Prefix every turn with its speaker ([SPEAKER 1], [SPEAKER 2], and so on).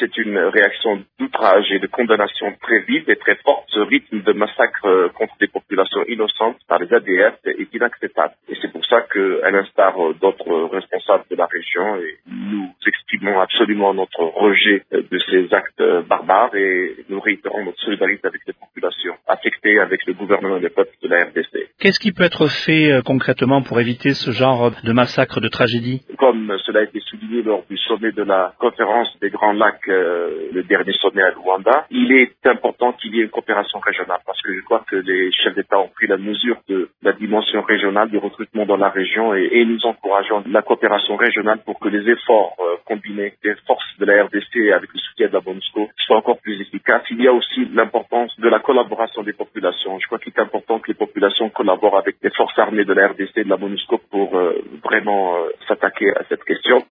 [SPEAKER 1] c'est une réaction d'outrage et de condamnation très vive et très forte. Ce rythme de massacre contre des populations innocentes par les ADF est inacceptable. Et c'est pour ça qu'à l'instar d'autres responsables de la région, nous exprimons absolument notre rejet de ces actes barbares et nous réitérons notre solidarité avec les populations affectées, avec le gouvernement et le peuple de la RDC.
[SPEAKER 2] Qu'est-ce qui peut être fait concrètement pour éviter ce genre de massacre, de tragédie?
[SPEAKER 1] Comme cela a été souligné lors du sommet de la conférence des Grands Lacs, le dernier sommet à Luanda, il est important qu'il y ait une coopération régionale parce que je crois que les chefs d'État ont pris la mesure de la dimension régionale du recrutement dans la région et nous encourageons la coopération régionale pour que les efforts combinés des forces de la RDC avec le soutien de la MONUSCO soient encore plus efficaces. Il y a aussi l'importance de la collaboration des populations. Je crois qu'il est important que les populations collaborent avec les forces armées de la RDC et de la MONUSCO pour vraiment s'attaquer à cette question.